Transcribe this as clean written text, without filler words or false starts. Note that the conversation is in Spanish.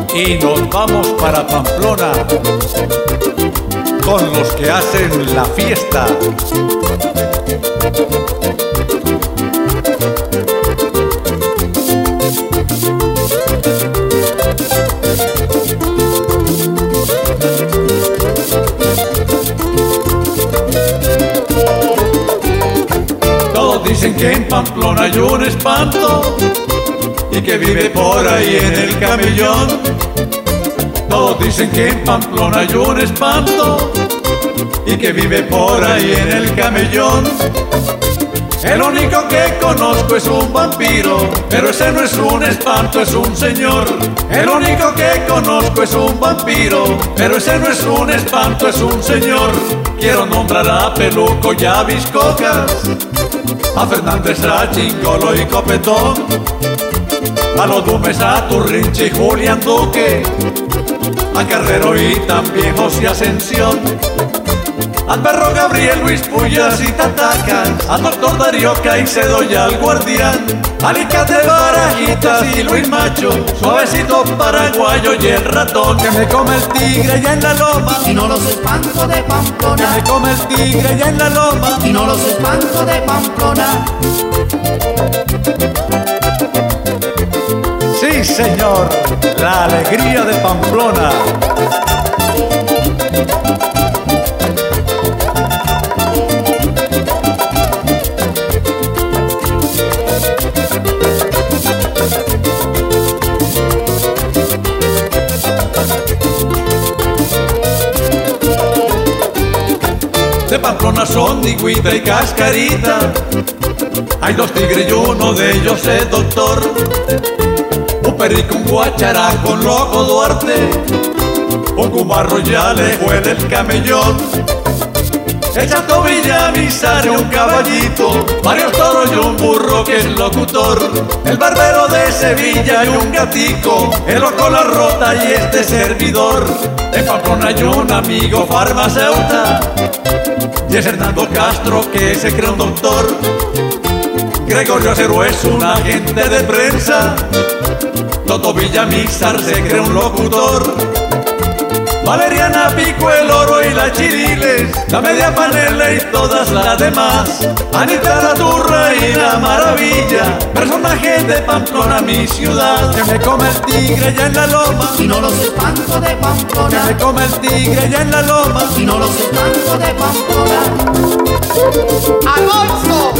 y nos vamos para Pamplona con los que hacen la fiesta. Todos dicen que en Pamplona hay un espanto y que vive por ahí en el camellón. Todos dicen que en Pamplona hay un espanto y que vive por ahí en el camellón. El único que conozco es un vampiro, pero ese no es un espanto, es un señor. El único que conozco es un vampiro, pero ese no es un espanto, es un señor. Quiero nombrar a Peluco y a Biscocas, a Fernández, a Chingolo y Copetón, a los Dumes, a Turrinche y Julián Duque, a Carrero y también José Ascensión, al perro Gabriel, Luis Puyas y Tatacas, al doctor Darío Caicedo y al guardián, Alicate, Barajitas y Luis Macho, Suavecito Paraguayo y el ratón. Que me come el tigre allá en la loma y no los espanto de Pamplona. Que me come el tigre allá en la loma y no los espanto de Pamplona. Sí, señor, la alegría de Pamplona. De Pamplona son Digüita y Cascarita, hay dos tigres y uno de ellos es doctor. Un perrico, un guacharaco, un loco Duarte, un cumarro ya le juega el camellón. El Chato Villamizar, un caballito, varios toros y un burro que es locutor. El barbero de Sevilla y un gatico, el loco la rota y este servidor. En Pamplona hay un amigo farmacéuta y es Hernando Castro que se cree un doctor. Gregorio Acero es un agente de prensa, Toto Villamizar se cree un locutor. Valeriana Pico, el oro y la Chiriles, la media panela y todas las demás. Anita la turra y la maravilla, personajes de Pamplona, mi ciudad. Que me come el tigre allá en la loma y no los espanto de Pamplona. Que me come el tigre allá en la loma y no los espanto de Pamplona. Alonso